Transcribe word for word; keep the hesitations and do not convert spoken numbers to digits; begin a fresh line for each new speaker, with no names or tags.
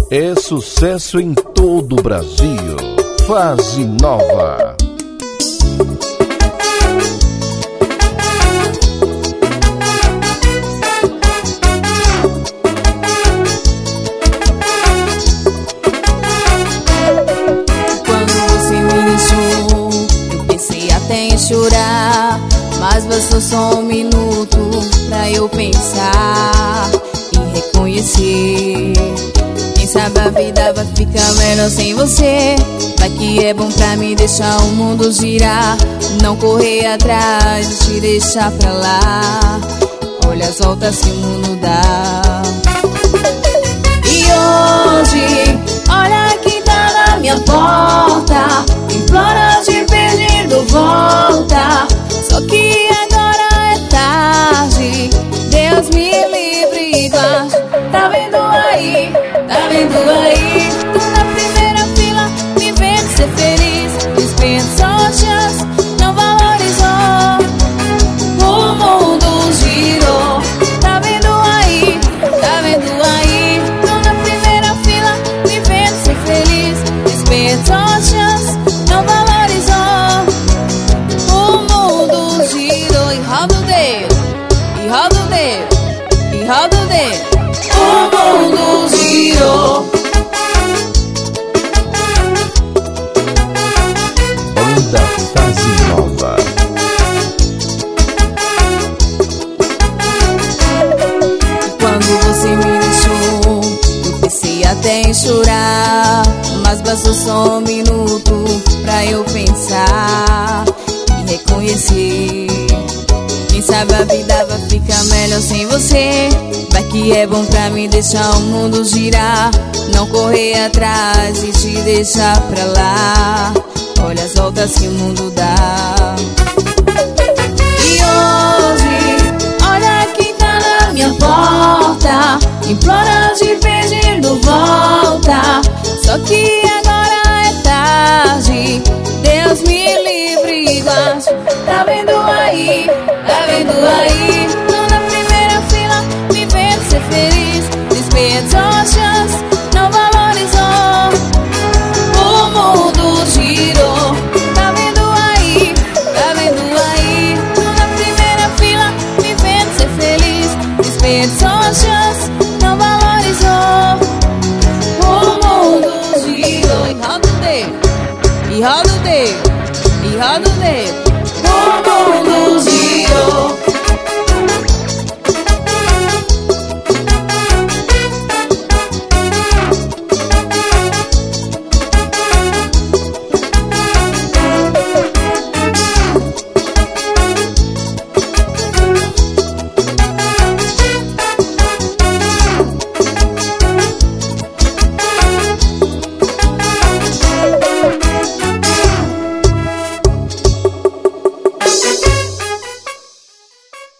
é sucesso em todo o Brasil. Fase nova.
Chorar, mas bastou só um minuto pra eu pensar e reconhecer. Quem sabe a vida vai ficar melhor sem você. Vai que é bom pra mim deixar o mundo girar, não correr atrás e te deixar pra lá. Olha as voltas que o mundo dá. E hoje, olha quem tá na minha porta, implora de pedindo volta. Só que agora é tarde, Deus me livre e guarde. Tá vendo aí, tá vendo aí? Tô na primeira fila, me vendo ser feliz. Dispensou a chance, não valorizou. O mundo girou. Tá vendo aí, tá vendo aí? Tô na primeira fila, me vendo ser feliz. Dispensou a chance, não valorizou. O mundo girou. E roda o dedo, e roda o dedo, e roda o dedo. O mundo girou.
Banda Fase Nova.
Quando você me deixou, eu pensei até em chorar, mas bastou só um minuto pra eu pensar e reconhecer. Quem sabe a vida vai ficar melhor sem você. Vai que é bom pra mim deixar o mundo girar, não correr atrás e te deixar pra lá. Olha as voltas que o mundo dá. E hoje, olha quem tá na minha porta, implora de pedindo volta. Só que agora é tarde, Deus me livre e guarde. Tá vendo aí, tá vendo aí? Tô na primeira fila, me vendo ser feliz. Dispensou a chance, não valorizou. O mundo girou. Tá vendo aí, tá vendo aí? Tô na primeira fila, me vendo ser feliz. Dispensou a chance, não valorizou. O mundo girou. E roda o dedo, e roda o dedo, e roda o dedo.